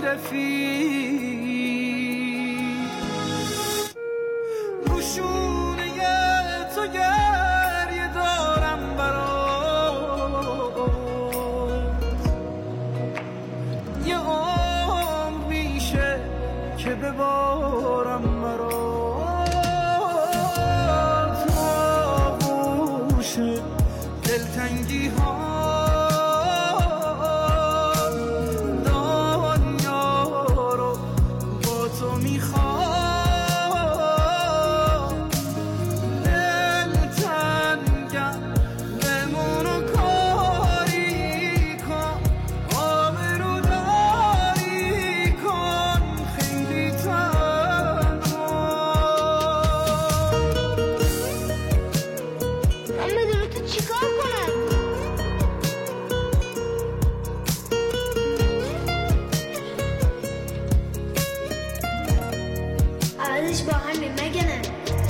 رفیق روشونه تو گریه دارم برات یه عمر میشه که ببارم مرات آغوش دلتنگی ها با همین مگه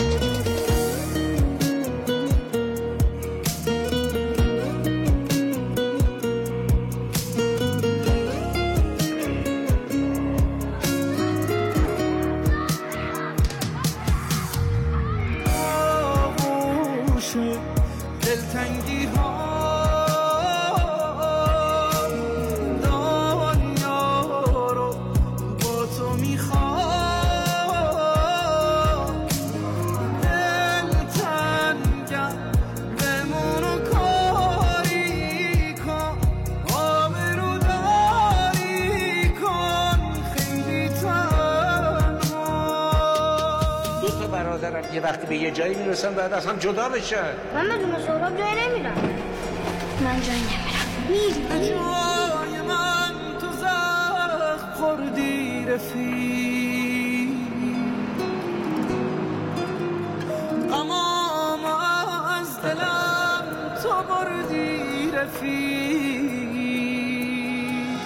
آغوش دلتنگی ها دنیا رو با تو میخوام برادرم یه وقتی به یه جایی میرسن باید از هم جدا بشن. من بدون سهراب جایی نمیرم. من جایی نمیرم. میری جای من تو زخم خوردی رفیق اما از دلم تو بردی رفیق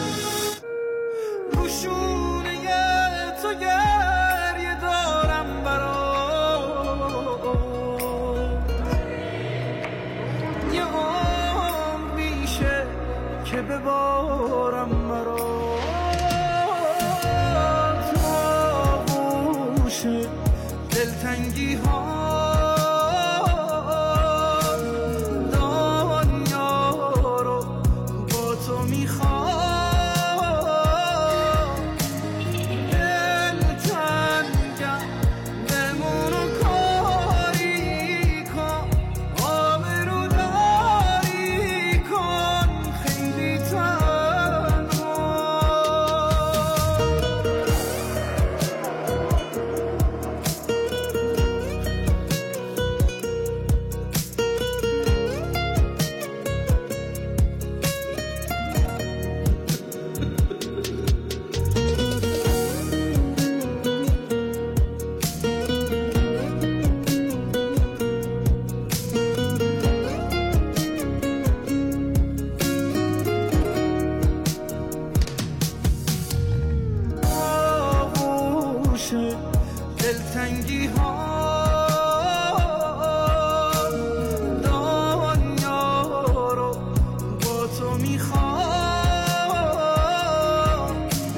روشونه تو گریه دارم یه عمر میشه که ببارم مرات آغوش دلتنگی ها دنیا رو با تو میخوام دلتنگی ها دنیا رو با تو میخوام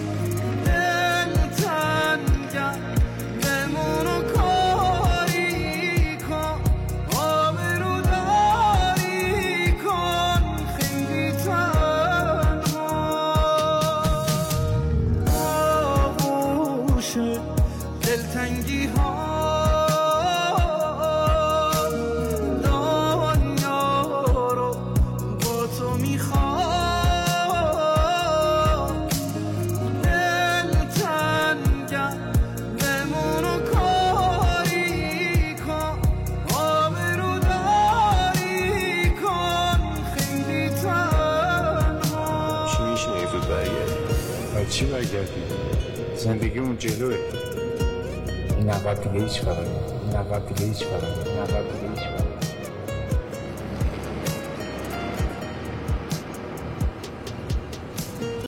دلتنگم بمون و کاری کن آبرو داری کن خیلی تنها آغوش دلتنگی ها دنیا رو با تو میخوام دلتنگم بمون و کاری کن آبرو داری کن خیلی تنها چی میشه یه زود برگردی؟ باید چی برگردی؟ زندگی اون جلوه این عقب دیگه هیچ فرقی